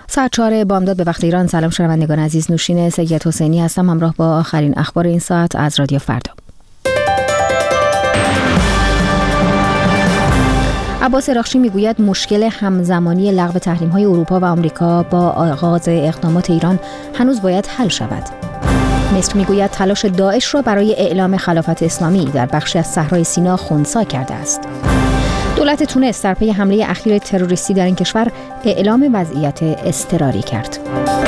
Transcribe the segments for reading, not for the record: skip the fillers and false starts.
ساعت 4 بامداد به وقت ایران. سلام شنوندگان عزیز، نوشین سید حسینی هستم همراه با آخرین اخبار این ساعت از رادیو فردا. عباس اراغچی میگوید مشکل همزمانی لغو تحریم‌های اروپا و آمریکا با آغاز اقدامات ایران هنوز باید حل شود. مصر میگوید تلاش داعش را برای اعلام خلافت اسلامی در بخشی از صحرای سینا خنثی کرده است. دولت تونس در پی حمله اخیر تروریستی در این کشور اعلام وضعیت اضطراری کرد.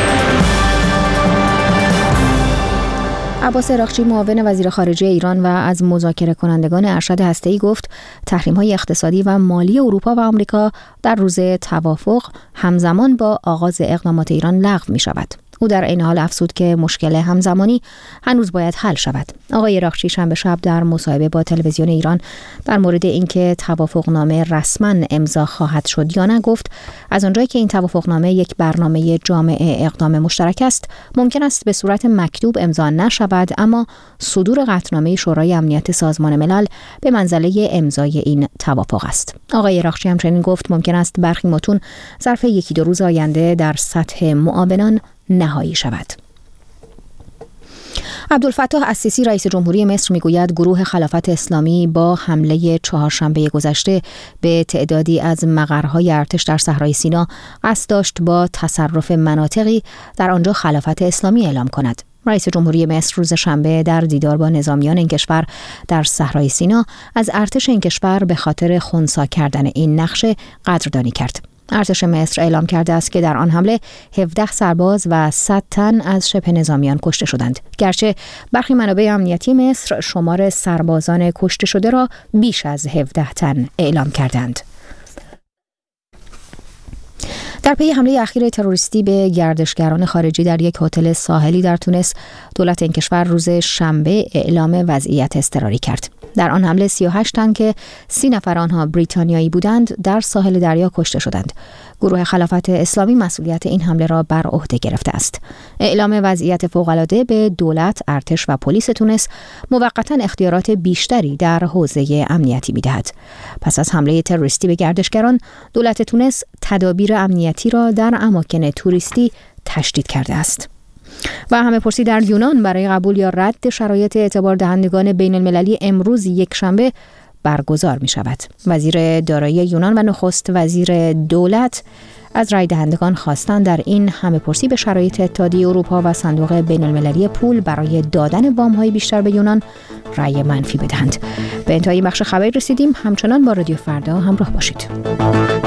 عباس اراغچی معاون وزیر خارجه ایران و از مذاکره کنندگان ارشد هسته‌ای گفت تحریم‌های اقتصادی و مالی اروپا و آمریکا در روز توافق همزمان با آغاز اقدامات ایران لغو می‌شود. او در این حال افزود که مشکل همزمانی هنوز باید حل شود. آقای اراغچی شنبه شب در مصاحبه با تلویزیون ایران در مورد اینکه توافقنامه رسما امضا خواهد شد یا نه گفت از آنجایی که این توافقنامه یک برنامه جامع اقدام مشترک است، ممکن است به صورت مکتوب امضا نشود، اما صدور قطعنامه شورای امنیت سازمان ملل به منزله امضای این توافق است. آقای اراغچی همچنین گفت ممکن است برخی متون ظرف 1-2 روز آینده در سطح معاونان نهایی شود. عبدالفتاح السیسی رئیس جمهوری مصر میگوید گروه خلافت اسلامی با حمله چهارشنبه گذشته به تعدادی از مقرهای ارتش در صحرای سینا قصد داشت با تصرف مناطقی در آنجا خلافت اسلامی اعلام کند. رئیس جمهوری مصر روز شنبه در دیدار با نظامیان این کشور در صحرای سینا از ارتش این کشور به خاطر خنثی کردن این نقشه قدردانی کرد. ارتش مصر اعلام کرده است که در آن حمله 17 سرباز و 100 تن از شبه نظامیان کشته شدند، گرچه برخی منابع امنیتی مصر شمار سربازان کشته شده را بیش از 17 تن اعلام کردند. در پی حمله اخیر تروریستی به گردشگران خارجی در یک هتل ساحلی در تونس، دولت این کشور روز شنبه اعلام وضعیت اضطراری کرد. در آن حمله 38 تن که 30 نفر آنها بریتانیایی بودند در ساحل دریا کشته شدند. گروه خلافت اسلامی مسئولیت این حمله را بر عهده گرفته است. اعلام وضعیت فوق‌العاده به دولت، ارتش و پلیس تونس موقتا اختیارات بیشتری در حوزه امنیتی می‌دهد. پس از حمله تروریستی به گردشگران، دولت تونس تدابیر امنیتی را در اماکن توریستی تشدید کرده است. و همه پرسی در یونان برای قبول یا رد شرایط اعتبار دهندگان بین المللی امروز یک-شنبه برگزار می شود. وزیر دارایی یونان و نخست وزیر دولت از رای دهندگان خواستند در این همه پرسی به شرایط اتحادیه اروپا و صندوق بین المللی پول برای دادن وام‌های بیشتر به یونان رای منفی بدهند. به انتهای بخش خبری رسیدیم. همچنان با رادیو فردا همراه باشید.